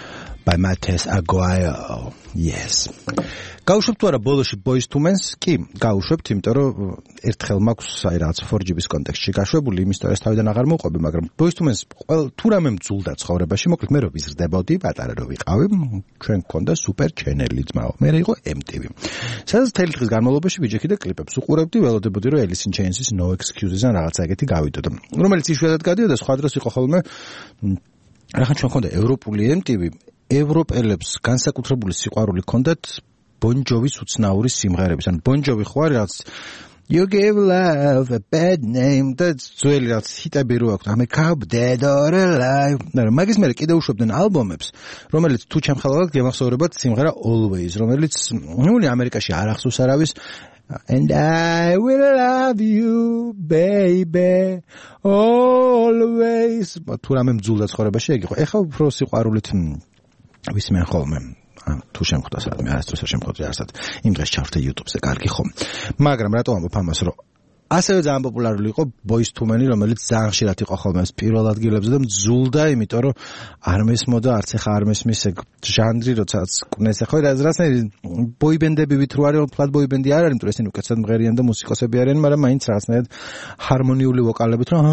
by Matthias Aguayo. Yes. გავუშვებთ თუ არა ბოლოში Boyz II Men-ს? კი, გავუშვებთ, იმიტომ რომ ერთხელ მაქვს აი რაღაც 4GB-ის კონტექსტში გაშვებული, იმ ისტორიას თავიდან აღარ მოვყვები, მაგრამ Boyz II Men-ს თუ რამე მძულდა ცხოვრებაში, მოკლედ მე რო ვიზრდებოდი, პატარა რო ვიყავი, ჩვენ გქონდა სუპერ ჩენელი ძმაო. მე იყო MTV. სადაც მთელი დღის განმავლობაში ბიჭექი და კლიპებს უყურებდი, ველოდებოდი რომ Alice in Chains-ის No Excuses-ან რაღაცა ეგეთი გავიდოდო. რომელიც იშვიათად გადიოდა, სხვა დროს იყო ხოლმე რახან ჩვენ გქონდა ევროპული MTV, ევროპელებს განსაკუთრებული სიყვარული ჰქონდათ Bon Jovi-ის უცნაური სიმღერების. ან Bon Jovi ხო არის რაღაც You gave love a bad name. That's ძველი რაღაც ჰიტები რო აქვს. I'm a cop dead or alive. მაგის მერე კიდევ უშვებდნენ ალბომებს, რომელიც თუ ჩემხალხად გემახსოვრებათ სიმღერა Always, რომელიც ნული ამერიკაში არ ახსოვს არავის. And I will love you, baby, always. თუ რამე მძულდა ცხოვრებაში ეგ იყო. ეხლა უფრო სიყვარულით ვისმენ ხოლმე. თუ შემხვდა სადმე არასდროს არ შემხვდა არასდროს იმ დღეს ჩავრთე YouTube-ზე კარგი ხომ მაგრამ რატო ამბობ ამას რომ ასევე ძალიან პოპულარული იყო Boyz II Men-ი რომელიც ძალიან ხშირად იყო ხოლმე პირველ ადგილებზე და მძულდა იმიტომ რომ არ მესმოდა არც ახლა არ მესმის ეგ ჟანრი როდესაც კვნეს ახლა რაღაცნაირი ბოიბენდები ვით რო არის ფლატ ბოიბენდი არ არის იმიტომ რომ ესენი უკეთესად მღერიან და მუსიკოსები არიან მაგრამ მაინც რაღაცნაირად ჰარმონიული ვოკალებით რომ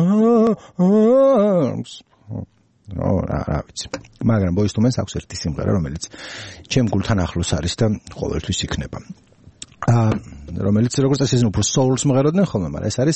რა ვიცი. მაგრამ Boyz II Men-ს აქვს ერთი სიმღერა, რომელიც ჩემ გულთან ახლოს არის და ყოველთვის იქნება. რომელიც როგორც წესი უფრო soul-ს მღეროდნენ ხოლმე, მაგრამ ეს არის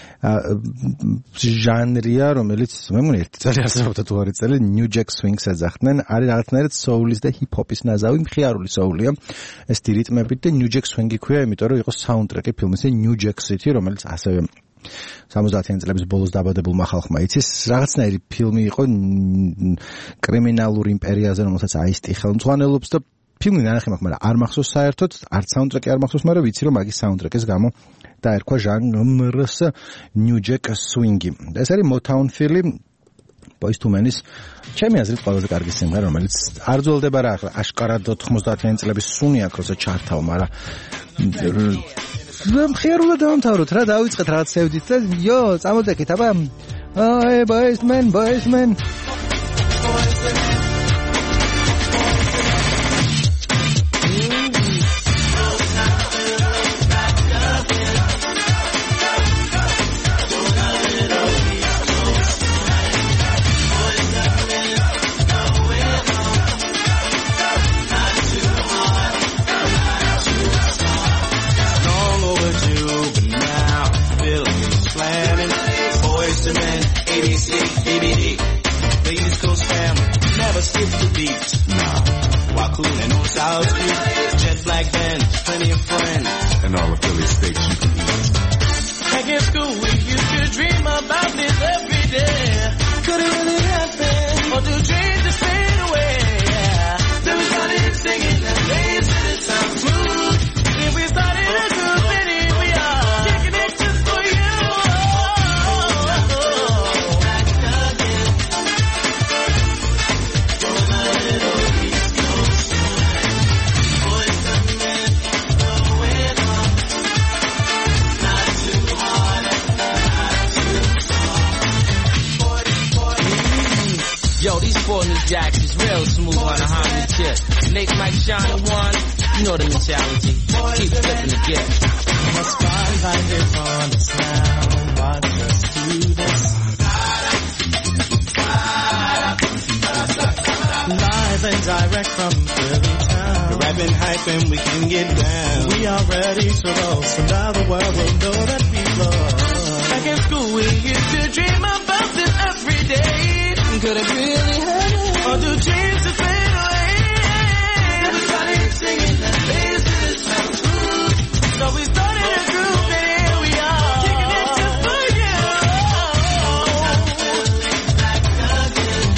ჟანრია, რომელიც მე მგონი ერთი წელი არსებობდა თუ ორი წელი New Jack Swing-ს ეძახდნენ. არის რაღაცნაირად soul-ის და hip-hop-ის ნაზავი, მხიარული soul-ია. ეს რიტმებით და New Jack Swing-ი ქვია, იმიტომ რომ იყო საუნდტრეკი ფილმის New Jack City, რომელიც ასევე 70-იანი წლების ბოლოს დაბადებულმა ხალხმა იცის. რაღაცნაირი ფილმი იყო კრიმინალურ იმპერიაზე, რომელსაც Ice-T ხელმძღვანელობს და ფილმი ნახე მაქვს, მაგრამ არ მახსოვს საერთოდ, არც საუნდტრეკი არ მახსოვს, მაგრამ ვიცი რომ მაგის საუნდტრეკის გამო დაერქვა ჟანრს New Jack Swing-ი. ეს არის Motown Philly Boyz II Men-ის ჩემი აზრით ყველაზე კარგი სიმღერა, რომელიც არ ძველდება რა ახლა აშკარად 90-იანი წლების სუნი აქვს, როცა ჩართავ, მაგრამ მხიარულად დავამთავროთ რა, დავიწყეთ რაღაც სევდით და იო, წამოდეკით, აბა. აი, Boyz II Men, Boyz II Men. Skip the beat, nah. While cooling on South Street, jet black band, plenty of friends, and all the Philly steaks you can eat. Back in school, we used to dream about this every day. Could it really happen, or do dreams just fade away? Yeah. Then we started singing, and they said it sounds smooth. Then we started a group, and here we are, kicking it just for you. Yo, these four new jacks is real smooth on a Harmony tip. Make Mike shine one, you know the mentality. Keep flipping the gift. The spotlight is on us now. Watch us do this. Live and direct from Philly town. We're rapping, hyping, we can get down. We are ready to roll, so now the world will know that we love. Back in school, we used to dream about this every day. Could it really happen? Or do dreams just fade away? We started singing and they said it sounds good. So we started a group and here we are, kicking it just for you. Back again.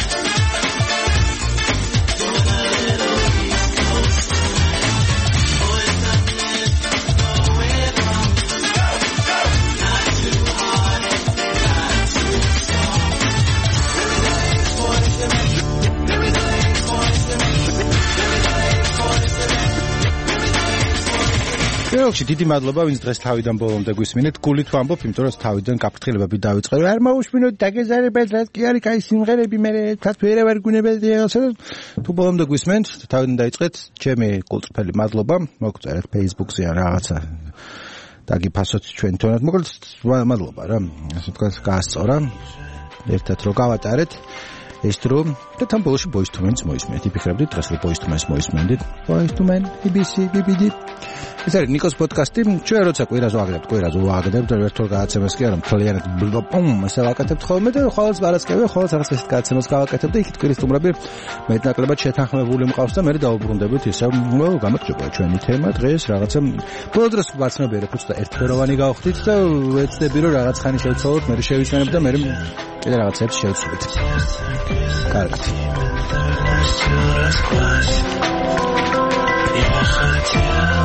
Doing a little East Coast. Boys coming, going on. Not too hard, not too soft. რეალში დიდი მადლობა ვინც დღეს თავიდან ბოლომდე გვისმინეთ. გულით ვამბობ, იმიტომ რომ თავიდან გაფრთხილებები დავიწყე. არ მოусმინოთ დაგეზარებათ, რაც კი არის კაი სიმღერები, მე თაც ვერავარ გვინებელია, ასე თუ ბოლომდე გვისმენთ, თავიდან დაიწყეთ. ჩემი კულტფელი მადლობა. მოგწერეთ Facebook-ზე ან რაღაცა. დაგიფასოთ ჩვენ თონად. მოკლედ მადლობა რა. ასე თქვა გაასწორა. ერთად რო გავატარეთ ეს დრო და თან ბოლოში Boyz II Men-ს მოისმენთ. იფიქრებდით დღეს რომ Boyz II Men-ს მოისმენდით. Boyz II Men, BBC, BBD. ეს არის ნიკოს პოდკასტი. ჩვენ როცა კვირას ვაგდებთ, ერთօր გააცემას კი არა, მთლიანად ბლოპუმ ესე ვაკეთებთ ხოლმე და ხოლმე ბარასკევი, ხოლმე რაღაც ესეთ გააცემას გავაკეთებ და იქით კვირის სტუმრები მეტნაკლებად შეთანხმებული მყავს და მე დავუბრუნდებით ისე გამარჯობა ჩვენი თემა დღეს რაღაცა ბოლო დროს ვაცნობიერებ უცბად ერთფეროვანი გავხდით და ვეცდები რომ რაღაც ხანი შევცვალოთ, მე შევისვენებ და მე კიდე რაღაცებს შევცვლით. კარგად.